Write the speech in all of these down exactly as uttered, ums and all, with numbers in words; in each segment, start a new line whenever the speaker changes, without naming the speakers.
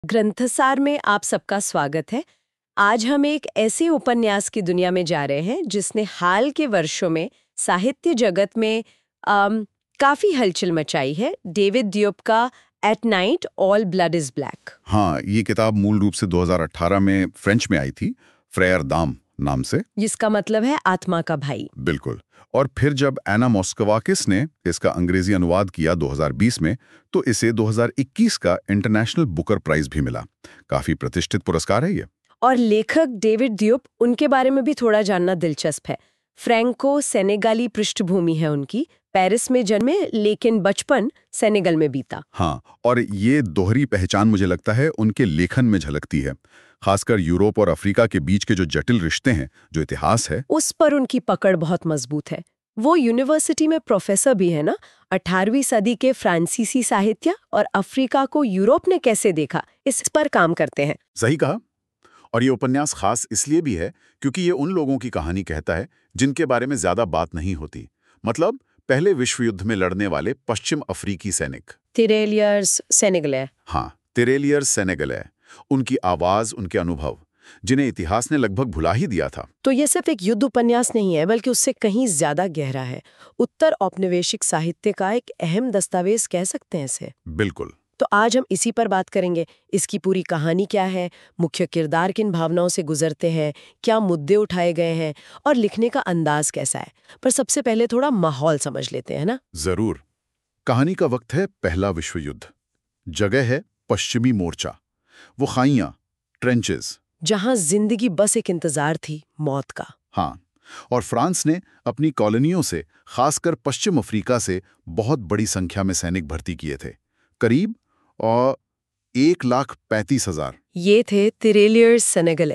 ग्रंथसार में आप सबका स्वागत है। आज हम एक ऐसे उपन्यास की दुनिया में जा रहे हैं जिसने हाल के वर्षों में साहित्य जगत में आम, काफी हलचल मचाई है। डेविड दियोप का at night all blood is black.
हाँ, ये किताब मूल रूप से दो हज़ार अठारह में फ्रेंच में आई थी, फ्रेयर दाम नाम से,
जिसका मतलब है आत्मा का भाई।
बिल्कुल। और फिर जब एना मोस्कोवाकिस ने इसका अंग्रेजी अनुवाद किया दो हज़ार बीस में, तो इसे दो हज़ार इक्कीस का इंटरनेशनल बुकर प्राइज भी मिला। काफी प्रतिष्ठित पुरस्कार है ये।
और लेखक डेविड दियोप, उनके बारे में भी थोड़ा जानना दिलचस्प है। फ्रैंको सेनेगाली पृष्ठभूमि है उनकी। पेरिस में जन्मे लेकिन बचपन सेनेगल में बीता।
हाँ, और ये दोहरी पहचान मुझे लगता है उनके लेखन में झलकती है, खासकर यूरोप और अफ्रीका के बीच के जो जटिल रिश्ते हैं, जो इतिहास है,
उस पर उनकी पकड़ बहुत मजबूत है। वो यूनिवर्सिटी में प्रोफेसर भी है ना। अठारहवीं सदी के फ्रांसीसी साहित्य और अफ्रीका को यूरोप ने कैसे देखा, इस पर काम करते हैं।
सही कहा। और ये उपन्यास खास इसलिए भी है क्योंकि ये उन लोगों की कहानी कहता है जिनके बारे में ज्यादा बात नहीं होती। मतलब पहले विश्व युद्ध में लड़ने वाले पश्चिम अफ्रीकी सैनिक,
तिरेलियर्स सेनेगले।
हाँ, तिरेलियर्स सेनेगले, उनकी आवाज, उनके अनुभव, जिन्हें इतिहास ने लगभग भुला ही दिया था।
तो ये सिर्फ एक युद्ध उपन्यास नहीं है, बल्कि उससे कहीं ज्यादा गहरा है। उत्तर औपनिवेशिक साहित्य का एक अहम दस्तावेज कह सकते हैं इसे।
बिल्कुल।
तो आज हम इसी पर बात करेंगे। इसकी पूरी कहानी क्या है, मुख्य किरदार किन भावनाओं से गुजरते हैं, क्या मुद्दे उठाए गए हैं और लिखने का अंदाज कैसा है। पर सबसे पहले थोड़ा माहौल समझ लेते हैं ना।
जरूर। कहानी का वक्त है पहला विश्व युद्ध। जगह है पश्चिमी मोर्चा, वो खाइयां, ट्रेंचेस,
जहां जिंदगी बस एक इंतजार थी, मौत का।
हाँ, और फ्रांस ने अपनी कॉलोनियों से, खासकर पश्चिम अफ्रीका से, बहुत बड़ी संख्या में सैनिक भर्ती किए थे, करीब और एक लाख पैंतीस हजार।
ये थे तिरेलियर्स सेनेगले।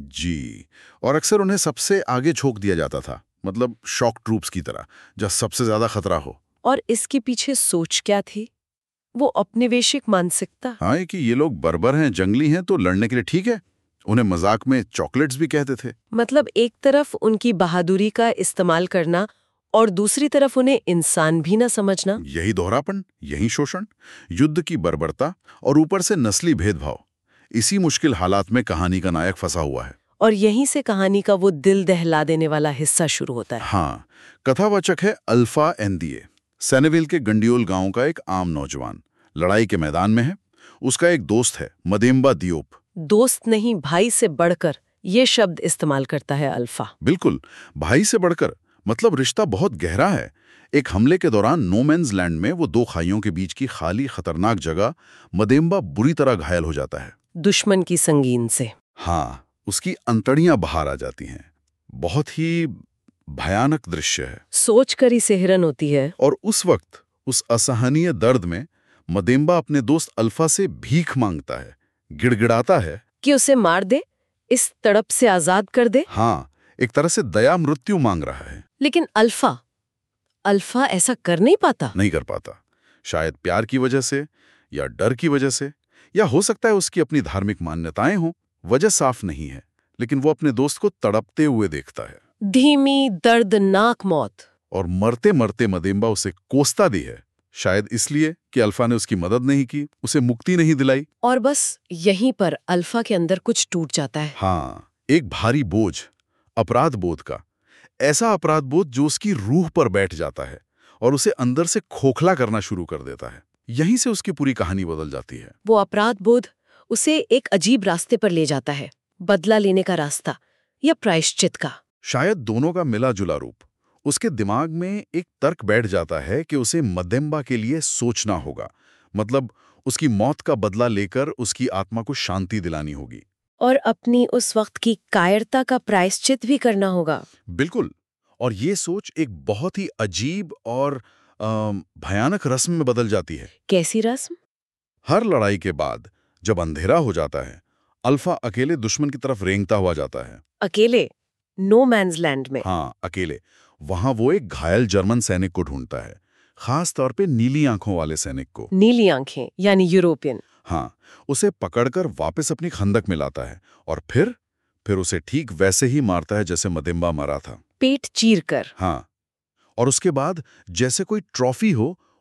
जी, और अक्सर उन्हें सबसे आगे झोंक दिया जाता था, मतलब शॉक ट्रूप्स की तरह, जहाँ सबसे ज्यादा खतरा हो।
और इसके पीछे सोच क्या थी? वो औपनिवेशिक मानसिकता।
हाँ, कि ये लोग बर्बर हैं, जंगली हैं, तो लड़ने के लिए ठीक है। उन्हें मजाक में चॉकलेट्स भी कहते थे।
मतलब एक तरफ उनकी बहादुरी का इस्तेमाल करना और दूसरी तरफ उन्हें इंसान भी ना समझना।
यही दोहरापन, यही शोषण, युद्ध की बर्बरता और ऊपर से नस्ली भेदभाव, इसी मुश्किल हालात में कहानी का नायक फंसा हुआ है।
और यहीं से कहानी का वो दिल दहला देने वाला हिस्सा शुरू होता है।
हाँ, कथावाचक है अल्फा एनदिए, सेनेविल के गंडियोल गांव का एक आम नौजवान, लड़ाई के मैदान में है। उसका एक दोस्त है मदेम्बा दियोप।
दोस्त नहीं, भाई से बढ़कर ये शब्द इस्तेमाल करता है अल्फा।
बिल्कुल, भाई से बढ़कर, मतलब रिश्ता बहुत गहरा है। एक हमले के दौरान नो मैन्स लैंड में वो दो खाइयों के बीच की खाली खतरनाक जगह मदेम्बा बुरी तरह घायल हो जाता है,
दुश्मन की संगीन से।
हाँ, उसकी अंतड़ियां बाहर आ जाती हैं। बहुत ही भयानक दृश्य है,
सोच कर ही सिहरन होती है।
और उस वक्त, उस असहनीय दर्द में, मदेम्बा अपने दोस्त अल्फा से भीख मांगता है, गिड़गिड़ाता है
कि उसे मार दे, इस तड़प से आजाद कर दे।
हाँ, एक तरह से दया मृत्यु मांग रहा है।
लेकिन अल्फा अल्फा ऐसा कर नहीं पाता।
नहीं कर पाता, शायद प्यार की वजह से, या डर की वजह से, या हो सकता है उसकी अपनी धार्मिक मान्यताएं हों। वजह साफ नहीं है, लेकिन वो अपने दोस्त को तड़पते हुए देखता है।
धीमी दर्दनाक मौत।
और मरते मरते मदेम्बा उसे कोसता दी है, शायद इसलिए कि अल्फा ने उसकी मदद नहीं की, उसे मुक्ति नहीं दिलाई।
और बस यहीं पर अल्फा के अंदर कुछ टूट जाता है।
हाँ, एक भारी बोझ, अपराध बोध का, ऐसा अपराध बोध जो उसकी रूह पर बैठ जाता है और उसे अंदर से खोखला करना शुरू कर देता है। यहीं से उसकी पूरी कहानी बदल जाती है।
वो अपराध बोध उसे एक अजीब रास्ते पर ले जाता है, बदला लेने का रास्ता या प्रायश्चित का।
शायद दोनों का मिला जुला रूप। उसके दिमाग में एक तर्क बैठ जाता है कि उसे मदेम्बा के लिए सोचना होगा, मतलब उसकी मौत का बदला लेकर उसकी आत्मा को शांति दिलानी होगी,
और अपनी उस वक्त की कायरता का प्रायश्चित भी करना होगा।
बिल्कुल। और ये सोच एक बहुत ही अजीब और अम, भयानक रस्म में बदल जाती है।
कैसी रस्म?
हर लड़ाई के बाद जब अंधेरा हो जाता है, अल्फा अकेले दुश्मन की तरफ रेंगता हुआ जाता है।
अकेले? नो मैन्स लैंड में?
हाँ, अकेले। वहां वो एक घायल जर्मन सैनिक को ढूंढता है, खास तौर पे नीली आंखों वाले सैनिक को।
नीली आंखें यानी यूरोपियन।
हाँ, उसे पकड़कर वापस अपनी खंदक में लाता है और फिर फिर उसे ठीक वैसे ही मारता है जैसे मदेम्बा मरा था,
पेट चीर कर।
हाँ। और उसके बाद जैसे कोई ट्रॉफी हो,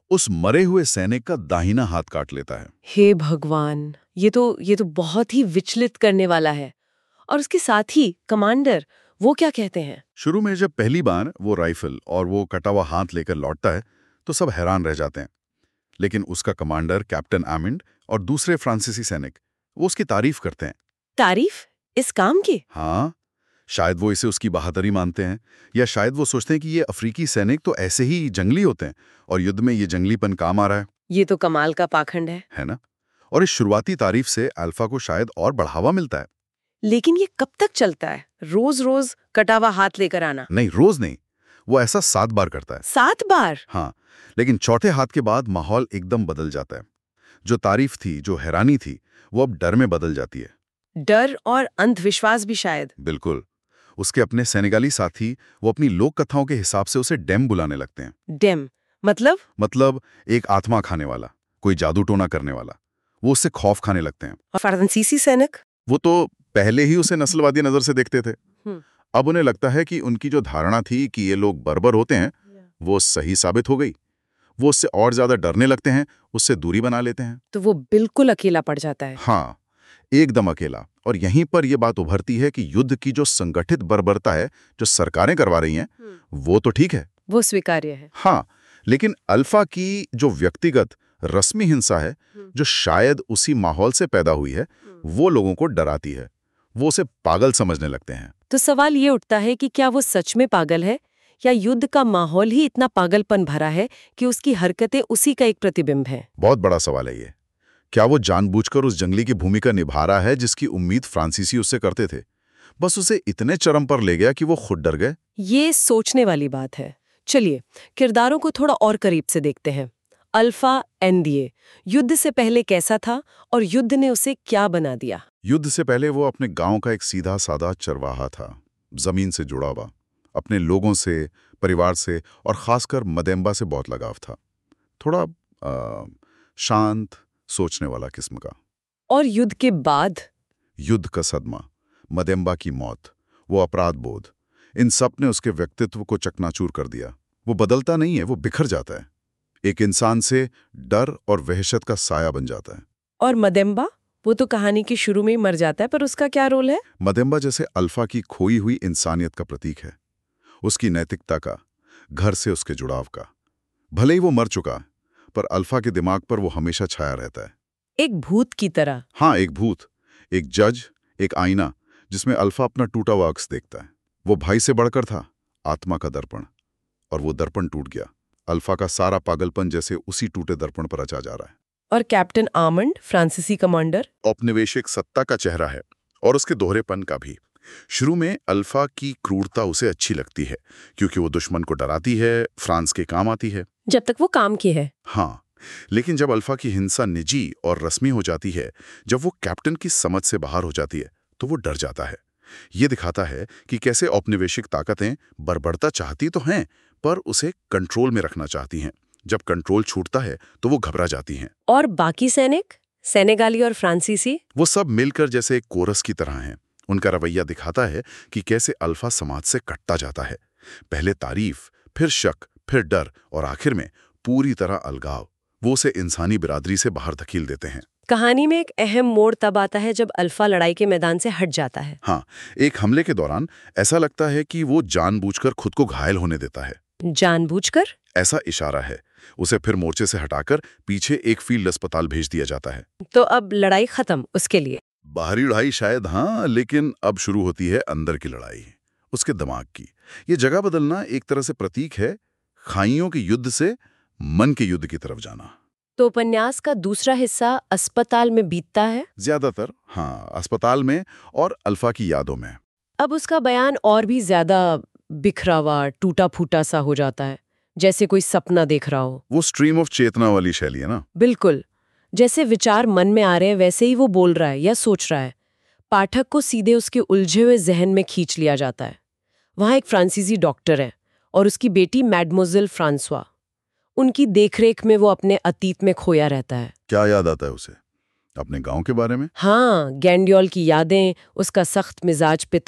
उस मरे हुए सैनिक का दाहिना हाथ काट लेता है।
हे भगवान, ये तो ये तो बहुत ही विचलित करने वाला है। और उसके साथ ही कमांडर, वो क्या कहते हैं?
शुरू में जब पहली बार वो राइफल और वो कटा हुआ हाथ लेकर लौटता है तो सब हैरान रह जाते हैं, लेकिन उसका कमांडर कैप्टन आमिंड और दूसरे फ्रांसीसी सैनिक वो उसकी तारीफ करते हैं।
तारीफ? इस काम की?
हाँ, शायद वो इसे उसकी बहादुरी मानते हैं, या शायद वो सोचते हैं कि ये अफ्रीकी सैनिक तो ऐसे ही जंगली होते हैं और युद्ध में ये जंगलीपन काम आ रहा है
ये तो कमाल का पाखंड है।
है ना? और इस शुरुआती तारीफ से अल्फा को शायद और बढ़ावा मिलता है।
लेकिन ये कब तक चलता है? रोज रोज कटावा हाथ लेकर आना?
नहीं, रोज नहीं, वो ऐसा सात बार करता है।
सात बार?
हाँ, लेकिन चौथे हाथ के बाद माहौल एकदम बदल जाता है। जो तारीफ थी, जो हैरानी थी, वो अब डर में बदल जाती है।
डर और अंधविश्वास भी शायद।
बिल्कुल। उसके अपने सेनेगाली साथी वो अपनी लोक कथाओं के हिसाब से उसे डेम बुलाने लगते हैं।
डेम मतलब?
मतलब एक आत्मा खाने वाला, कोई जादू टोना करने वाला। वो उससे खौफ खाने लगते हैं।
और फ्रांसीसी सैनिक?
वो तो पहले ही उसे नस्लवादी नजर से देखते थे।
हम्म।
अब उन्हें लगता है कि उनकी जो धारणा थी कि ये लोग बर्बर होते हैं, वो सही साबित हो गई। वो उससे और ज्यादा डरने लगते हैं, उससे दूरी बना लेते हैं।
तो वो बिल्कुल अकेला पड़ जाता है।
हाँ, एकदम अकेला। और यहीं पर यह बात उभरती है कि युद्ध की जो संगठित बर्बरता है, जो सरकारें करवा रही हैं, वो तो ठीक है,
वो स्वीकार्य है।
हाँ, लेकिन अल्फा की जो व्यक्तिगत रस्मी हिंसा है, जो शायद उसी माहौल से पैदा हुई है, वो लोगों को डराती है। वो उसे पागल समझने लगते हैं।
तो सवाल ये उठता है कि क्या वो सच में पागल है, या युद्ध का माहौल ही इतना पागलपन भरा है कि उसकी हरकतें उसी का एक प्रतिबिंब है?
बहुत बड़ा सवाल है ये। क्या वो जानबूझकर उस जंगली की भूमिका निभा रहा है जिसकी उम्मीद फ्रांसीसी उससे करते थे? बस उसे इतने चरम पर ले गया कि वो खुद डर गए।
ये सोचने वाली बात है। चलिए किरदारों को थोड़ा और करीब से देखते हैं। अल्फा एनडीए युद्ध से पहले कैसा था और युद्ध ने उसे क्या बना दिया?
युद्ध से पहले वो अपने गांव का एक सीधा साधा चरवाहा था, जमीन से जुड़ा हुआ। अपने लोगों से, परिवार से और खासकर मदेम्बा से बहुत लगाव था। थोड़ा आ, शांत, सोचने वाला किस्म का।
और युद्ध के बाद?
युद्ध का सदमा, मदेम्बा की मौत, वो अपराध बोध, इन सब ने उसके व्यक्तित्व को चकनाचूर कर दिया। वो बदलता नहीं है, वो बिखर जाता है। एक इंसान से डर और वहशत का साया बन जाता है।
और मदेम्बा? वो तो कहानी के शुरू में ही मर जाता है, पर उसका क्या रोल है?
मदेम्बा जैसे अल्फा की खोई हुई इंसानियत का प्रतीक है, उसकी नैतिकता का, घर से उसके जुड़ाव का। भले ही वो मर चुका, पर अल्फा के दिमाग पर वो हमेशा छाया रहता है।
एक भूत की तरह।
हाँ, एक भूत, एक जज, एक आईना जिसमें अल्फा अपना टूटा हुआ अक्स देखता है। वो भाई से बढ़कर था, आत्मा का दर्पण, और वो दर्पण टूट गया। अल्फा का सारा पागलपन जैसे उसी टूटे दर्पण पर रचा जा रहा है।
और कैप्टन आमंड, फ्रांसीसी कमांडर,
औपनिवेशिक सत्ता का चेहरा है, और उसके दोहरेपन का भी। शुरू में अल्फा की क्रूरता उसे अच्छी लगती है क्योंकि वो दुश्मन को डराती है, फ्रांस के काम आती है।
जब तक वो काम की है।
हाँ, लेकिन जब अल्फा की हिंसा निजी और रस्मी हो जाती है, जब वो कैप्टन की समझ से बाहर हो जाती है, तो वो डर जाता है। ये दिखाता है कि कैसे औपनिवेशिक ताकतें बर्बरता चाहती तो हैं, पर उसे कंट्रोल में रखना चाहती हैं। जब कंट्रोल छूटता है तो वो घबरा जाती हैं।
और बाकी सैनिक, सेनेगाली और फ्रांसीसी,
वो सब मिलकर जैसे एक कोरस की तरह हैं। उनका रवैया दिखाता है कि कैसे अल्फा समाज से कटता जाता है। पहले तारीफ, फिर शक, फिर डर, और आखिर में पूरी तरह अलगाव। वो उसे इंसानी बिरादरी से बाहर धकेल देते हैं।
कहानी में एक अहम मोड़ तब आता है जब अल्फा लड़ाई के मैदान से हट जाता है।
हाँ, एक हमले के दौरान ऐसा लगता है कि वो जानबूझकर खुद को घायल होने देता है।
जानबूझकर?
ऐसा इशारा है। उसे फिर मोर्चे से हटाकर पीछे एक फील्ड अस्पताल भेज दिया जाता है।
तो अब लड़ाई खत्म उसके लिए?
बाहरी लड़ाई शायद हाँ, लेकिन अब शुरू होती है अंदर की लड़ाई, उसके दिमाग की। ये जगह बदलना एक तरह से प्रतीक है खाइयों के युद्ध से मन के युद्ध की तरफ जाना।
तो उपन्यास का दूसरा हिस्सा अस्पताल में बीतता है?
ज्यादातर हाँ, अस्पताल में और अल्फा की यादों में।
अब उसका बयान और भी ज्यादा बिखरा हुआ, टूटा फूटा सा हो जाता है, जैसे कोई सपना देख रहा हो।
वो स्ट्रीम ऑफ चेतना वाली शैली है ना?
बिल्कुल, जैसे विचार मन में आ रहे हैं वैसे ही वो बोल रहा है या सोच रहा है। पाठक को सीधे उसके उलझे हुए जहन में खींच लिया जाता है। वहाँ एक फ्रांसीसी डॉक्टर है और उसकी बेटी मैडमोजेल फ्रांसवा। उनकी देखरेख में वो अपने अतीत में खोया रहता है।
क्या याद आता है उसे? अपने गांव के बारे में?
हाँ, गैंडियोल की यादें, उसका सख्त मिजाज पिता,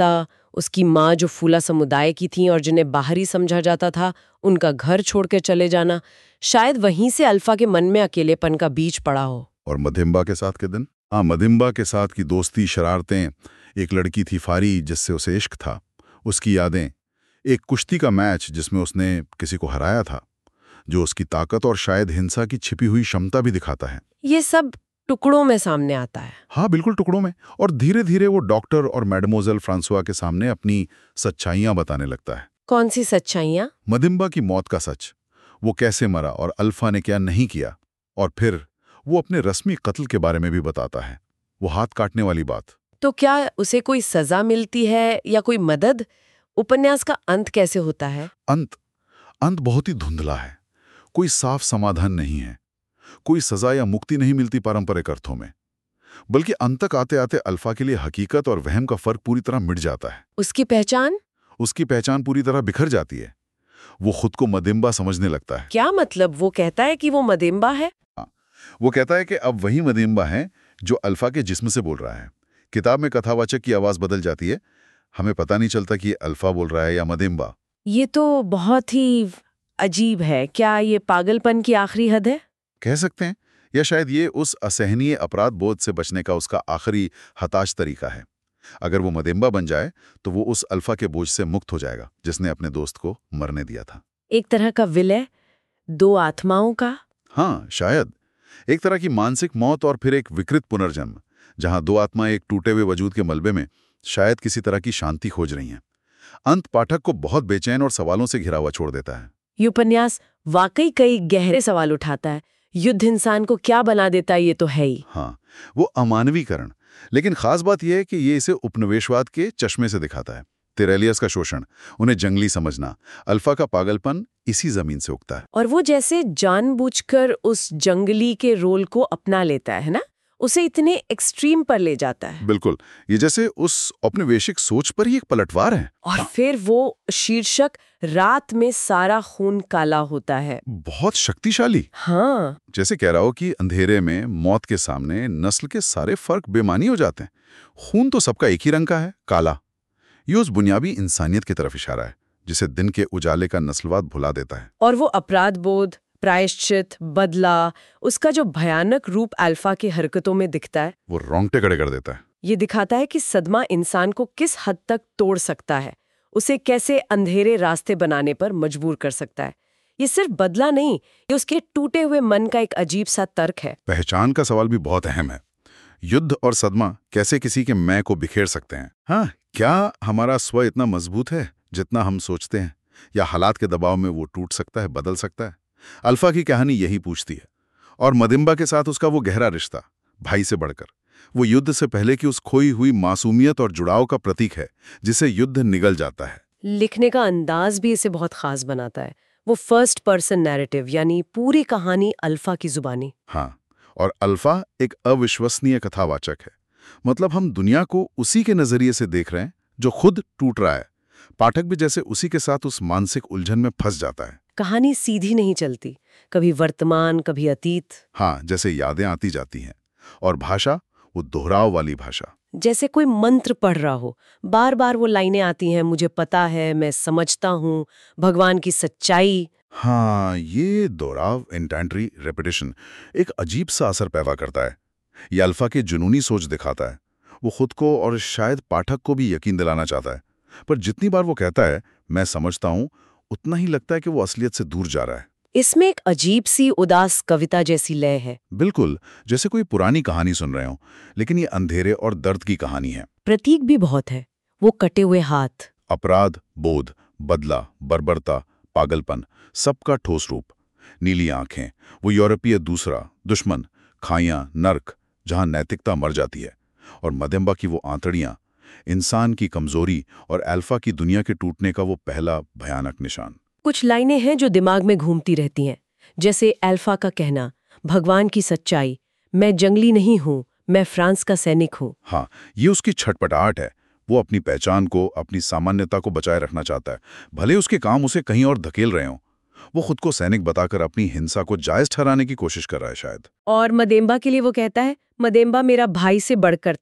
उसकी माँ जो फूला समुदाय की थी और जिन्हें बाहरी समझा जाता था, उनका घर छोड़ के चले जाना, शायद वहीं से अल्फा के मन में अकेलेपन का बीज पड़ा हो।
और मदिम्बा के साथ के दिन, हाँ, मदिम्बा के साथ की दोस्ती, शरारतें, एक लड़की थी फारी जिससे उसे इश्क था, उसकी यादें, एक कुश्ती का मैच जिसमें उसने किसी को हराया था, जो उसकी ताकत और शायद हिंसा की छिपी हुई क्षमता भी दिखाता है।
ये सब टुकड़ों में सामने आता है।
हाँ, बिल्कुल टुकड़ों में। और धीरे धीरे वो डॉक्टर और मैडमोजेल फ्रांसुआ के सामने अपनी सच्चाइयां बताने लगता है।
कौन सी सच्चाइयां?
मदिम्बा की मौत का सच, वो कैसे मरा और अल्फा ने क्या नहीं किया, और फिर वो अपने रस्मी कत्ल के बारे में भी बताता है, वो हाथ काटने वाली बात।
तो क्या उसे कोई सजा मिलती है या कोई मदद? उपन्यास का अंत कैसे होता है?
अंत अंत बहुत ही धुंधला है। कोई साफ समाधान नहीं है, कोई सजा या मुक्ति नहीं मिलती पारंपरिक अर्थों में, बल्कि अंत तक आते आते अल्फा के लिए हकीकत और वहम का फर्क पूरी तरह मिट जाता है।
उसकी पहचान
उसकी पहचान पूरी तरह बिखर जाती है। वो खुद को मदिम्बा समझने लगता है।
क्या मतलब? वो कहता है कि वो मदिम्बा है?
हाँ, वो कहता है कि अब वही मदिम्बा है जो अल्फा के जिस्म से बोल रहा है। किताब में कथावाचक की आवाज बदल जाती है, हमें पता नहीं चलता कि ये अल्फा बोल रहा है या मदिम्बा।
ये तो बहुत ही अजीब है। क्या ये पागलपन की आखिरी हद है?
कह सकते हैं, या शायद ये उस असहनीय अपराध बोध से बचने का उसका आखिरी हताश तरीका है। अगर वो मदिम्बा बन जाए तो वो उस अल्फा के बोझ से मुक्त हो जाएगा जिसने अपने दोस्त को मरने दिया था।
एक तरह का विलय, दो आत्माओं का।
हाँ, शायद एक तरह की मानसिक मौत और फिर एक विकृत पुनर्जन्म, जहां दो आत्माएं एक टूटे हुए वजूद के मलबे में शायद किसी तरह की शांति खोज रही हैं। अंत पाठक को बहुत बेचैन और सवालों से घिरा हुआ छोड़ देता है।
ये उपन्यास वाकई कई गहरे सवाल उठाता है। युद्ध इंसान को क्या बना देता है, ये तो है ही।
हाँ, वो अमानवीकरण, लेकिन खास बात यह है कि ये इसे उपनिवेशवाद के चश्मे से दिखाता है। तिरेलियस का शोषण, उन्हें जंगली समझना, अल्फा का पागलपन इसी जमीन से उगता है।
और वो जैसे जानबूझकर उस जंगली के रोल को अपना लेता है ना, उसे इतने एक्सट्रीम पर ले जाता है।
बिल्कुल, ये जैसे उस औपनिवेशिक सोच पर ही एक पलटवार है।
और फिर वो शीर्षक रात में सारा खून काला होता है,
बहुत शक्तिशाली।
हाँ,
जैसे कह रहा हो कि अंधेरे में मौत के सामने नस्ल के सारे फर्क बेमानी हो जाते हैं। खून तो सबका एक ही रंग का है, काला। ये उस बुनियादी इंसानियत की तरफ इशारा है जिसे दिन के उजाले का नस्लवाद भुला देता है।
और वो अपराध बोध, प्रायश्चित, बदला, उसका जो भयानक रूप अल्फा की हरकतों में दिखता है,
वो रोंगटे खड़े कर देता है।
ये दिखाता है कि सदमा इंसान को किस हद तक तोड़ सकता है, उसे कैसे अंधेरे रास्ते बनाने पर मजबूर कर सकता है। ये सिर्फ बदला नहीं, ये उसके टूटे हुए मन का एक अजीब सा तर्क है।
पहचान का सवाल भी बहुत अहम है। युद्ध और सदमा कैसे किसी के मैं को बिखेर सकते हैं। हाँ, क्या हमारा स्व इतना मजबूत है जितना हम सोचते हैं, या हालात के दबाव में वो टूट सकता है, बदल सकता है? अल्फा की कहानी यही पूछती है। और मदिम्बा के साथ उसका वो गहरा रिश्ता, भाई से बढ़कर, वो युद्ध से पहले की उस खोई हुई मासूमियत और जुड़ाव का प्रतीक है जिसे युद्ध निगल जाता है।
लिखने का अंदाज भी इसे बहुत खास बनाता है। वो फर्स्ट पर्सन नैरेटिव, यानी पूरी कहानी अल्फा की जुबानी।
हाँ, और अल्फा एक अविश्वसनीय कथावाचक है। मतलब हम दुनिया को उसी के नजरिए से देख रहे हैं जो खुद टूट रहा है। पाठक भी जैसे उसी के साथ उस मानसिक उलझन में फंस जाता है।
कहानी सीधी नहीं चलती, कभी वर्तमान, कभी अतीत।
हाँ, जैसे यादें आती जाती हैं। और भाषा, वो दोहराव वाली भाषा,
जैसे कोई मंत्र पढ़ रहा हो। बार बार वो लाइनें आती हैं, मुझे पता है, मैं समझता हूँ, भगवान की सच्चाई।
हाँ, ये दोहराव, इंटेंटरी रेपिटेशन, एक अजीब सा असर पैदा करता है। ये अल्फा की जुनूनी सोच दिखाता है। वो खुद को और शायद पाठक को भी यकीन दिलाना चाहता है, पर जितनी बार वो कहता है मैं समझता हूँ, उतना ही लगता है कि वो असलियत से दूर जा रहा है।
इसमें एक अजीब सी उदास कविता जैसी लय है।
बिल्कुल, जैसे कोई पुरानी कहानी सुन रहे हो, लेकिन ये अंधेरे और दर्द की कहानी है।
प्रतीक भी बहुत है, वो कटे हुए हाथ,
अपराध बोध, बदला, बर्बरता, पागलपन, सबका ठोस रूप। नीली आंखें, वो यूरोपीय दूसरा, दुश्मन, खाइयां, नर्क, जहां नैतिकता मर जाती है। और मदिम्बा की वो आंतड़ियां, इंसान की कमजोरी और अल्फा की दुनिया के टूटने का वो पहला भयानक निशान।
कुछ लाइनें हैं जो दिमाग में घूमती रहती हैं, जैसे अल्फा का कहना, भगवान की सच्चाई, मैं जंगली नहीं हूँ, मैं फ्रांस का सैनिक हूँ।
हाँ, ये उसकी छटपटाहट है। वो अपनी पहचान को, अपनी सामान्यता को बचाए रखना चाहता है, भले उसके काम उसे कहीं और धकेल रहे हों। वो खुद को सैनिक बताकर अपनी हिंसा को जायज ठहराने की कोशिश कर रहा है शायद।
और मदेम्बा के लिए वो कहता है, मदेम्बा मेरा भाई से बढ़कर था,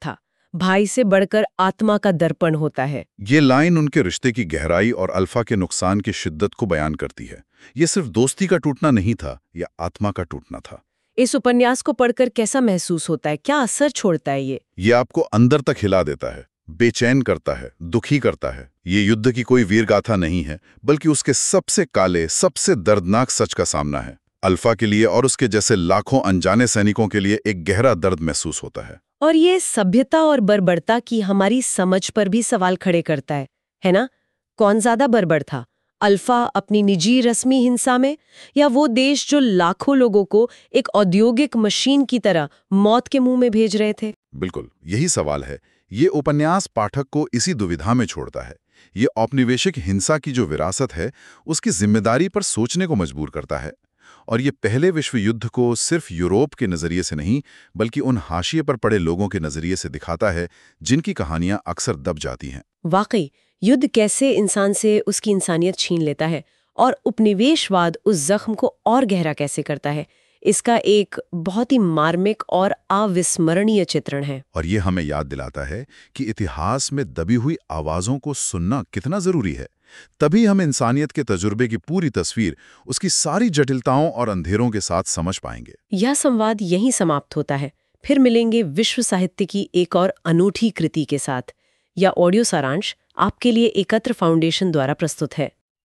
भाई से बढ़कर आत्मा का दर्पण होता है।
ये लाइन उनके रिश्ते की गहराई और अल्फा के नुकसान की शिद्दत को बयान करती है। ये सिर्फ दोस्ती का टूटना नहीं था, यह आत्मा का टूटना था।
इस उपन्यास को पढ़कर कैसा महसूस होता है, क्या असर छोड़ता है ये?
ये आपको अंदर तक हिला देता है, बेचैन करता है, दुखी करता है। ये युद्ध की कोई वीरगाथा नहीं है, बल्कि उसके सबसे काले, सबसे दर्दनाक सच का सामना है। अल्फा के लिए और उसके जैसे लाखों अनजाने सैनिकों के लिए एक गहरा दर्द महसूस होता है।
और ये सभ्यता और बर्बरता की हमारी समझ पर भी सवाल खड़े करता है, है ना? कौन ज्यादा बर्बर था, अल्फा अपनी निजी रस्मी हिंसा में, या वो देश जो लाखों लोगों को एक औद्योगिक मशीन की तरह मौत के मुंह में भेज रहे थे?
बिल्कुल, यही सवाल है। ये उपन्यास पाठक को इसी दुविधा में छोड़ता है। ये औपनिवेशिक हिंसा की जो विरासत है, उसकी जिम्मेदारी पर सोचने को मजबूर करता है। और ये पहले विश्व युद्ध को सिर्फ यूरोप के नजरिए से नहीं, बल्कि उन हाशिए पर पड़े लोगों के नजरिए से दिखाता है, जिनकी कहानियां अक्सर दब जाती हैं।
वाकई, युद्ध कैसे इंसान से उसकी इंसानियत छीन लेता है और उपनिवेशवाद उस जख्म को और गहरा कैसे करता है, इसका एक बहुत ही मार्मिक और अविस्मरणीय चित्रण है।
और ये हमें याद दिलाता है कि इतिहास में दबी हुई आवाज़ों को सुनना कितना ज़रूरी है। तभी हम इंसानियत के तजुर्बे की पूरी तस्वीर, उसकी सारी जटिलताओं और अंधेरों के साथ समझ पाएंगे।
यह संवाद यहीं समाप्त होता है। फिर मिलेंगे विश्व साहित्य की एक और अनूठी कृति के साथ। यह ऑडियो सारांश आपके लिए एकत्र फाउंडेशन द्वारा प्रस्तुत है।